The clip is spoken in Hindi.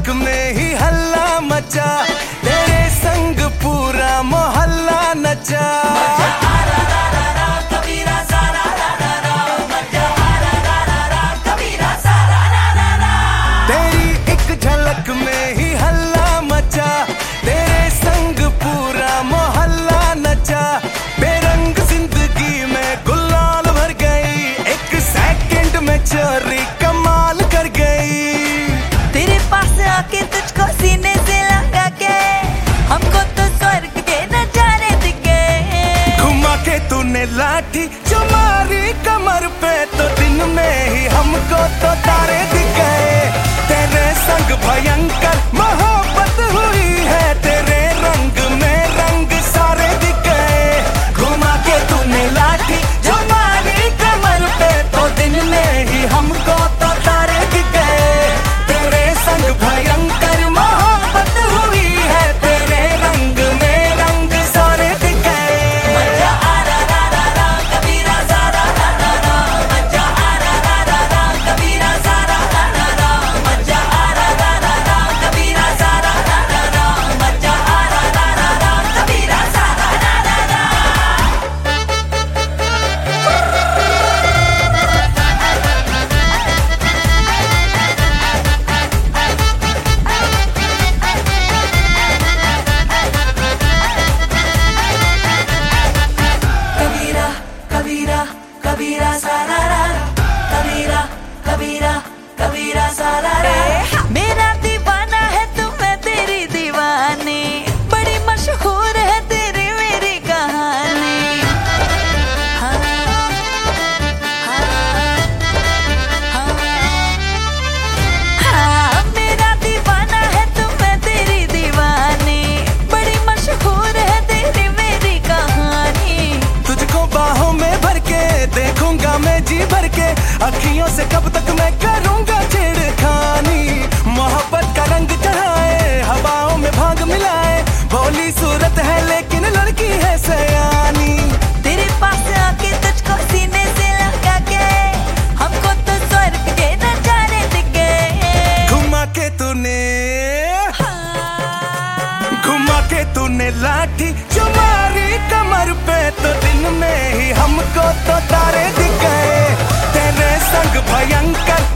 झलक में ही हल्ला मचा, तेरे संग पूरा मोहल्ला नचा। तेरी एक झलक में ही हल्ला मचा, तेरे संग पूरा मोहल्ला नचा। बेरंग जिंदगी में गुलाल भर गई, एक सेकंड में चोरी कमाल कर गई। तेरे पास आके तुझको सीने से लगा के हमको तो स्वर्ग के नजारे दिख गए। घुमा के तूने लाठी जो मारी कमर पे, तो दिन में ही हमको तो तारे दिख गए। तेरे संग भयंकर मोहब्बत हुई है, तेरे रंग में रंग सारे दिख गए। घुमा के तूने लाठी जो मारी कमर पे, तो दिन में ही हमको तो तारे दिख गए। तेरे संग भयंकर मोहब्बत हुई है, तेरे रंग में रंग सारे दिख गए। मजा आ रा रा रा रा कबीरा सारा रा रा रा, मजा आ रा रा रा रा कबीरा सारा रा रा रा, मजा आ रा रा रा रा कबीरा सारा रा रा रा, मजा आ रा रा रा रा कबीरा सारा रा रा रा। कबीरा कबीरा कबीरा सारा रा रा, कबीरा कबीरा कबीरा सारा रा रा। मेरा दीवाना है तू, मैं तेरी दीवानी, बड़ी मशहूर है तेरी मेरी कहानी। हाँ, हाँ, हाँ, मेरा दीवाना है तू, मैं तेरी दीवानी, बड़ी मशहूर है तेरी मेरी कहानी। तुझको बाहों में भर के देखूंगा मैं जी भर के, अखियों से कब तक मैं करूंगा छेड़खानी। मोहब्बत का रंग चढ़ाए, हवाओं में भांग मिलाए, भोली सूरत है लेकिन लड़की है सयानी। तेरे पास आके तुझको सीने से लगा के हमको तो स्वर्ग के नजारे दिख गए। घुमा के तूने घुमा के तूने लाठी जो मारी कमर पे, तो दिन में ही हमको तो तारे दिख गए। तेरे संग भयंकर